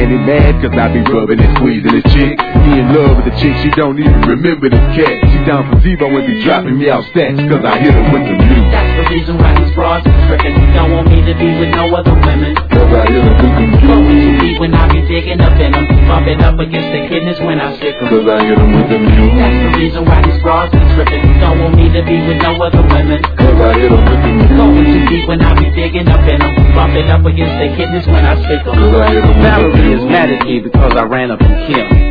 he mad cause I be rubbing and squeezing his chick. He in love with the chick, she don't even remember the cat. She down for Zebo and be dropping me out stats cause I hit her with the music. That's the reason why these frauds be tripping. Don't want me to be with no other women, Cause I hit her with the music. going too deep when I be digging up in them, bumping up against the kidneys when I stick 'em. Cause I hit her with the music. That's the reason why these frauds be tripping. Don't want me to be with no other women, Cause I hit her with the music. going too deep when I be digging up in them, bumping up against the kidneys when I stick 'em. Cause I hit her with the Valerie is music. mad at me because I ran up and killed.